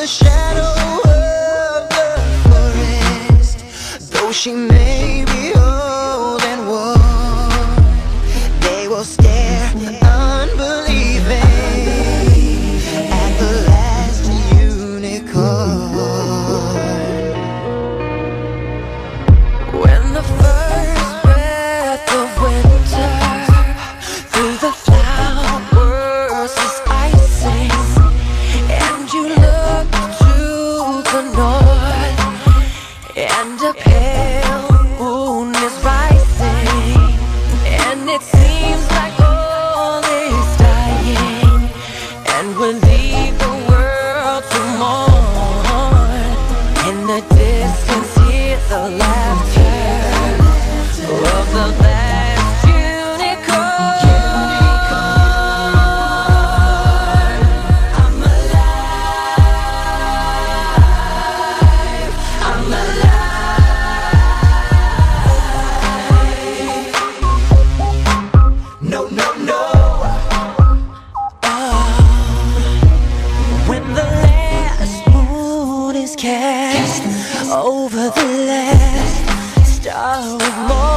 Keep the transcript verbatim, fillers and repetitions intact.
the shadow of the forest. Though she may be old and worn, they will stare unbelieving at the last unicorn. When the first breath of winter through the flowers is icing, and you look to the north, and a pale moon is rising, and it seems like all is dying, and we'll leave the world to mourn. In the distance, hear the laughter of the last unicorn. I'm alive, I'm alive. No, no, no. When the last moon is cast over the last star of morning,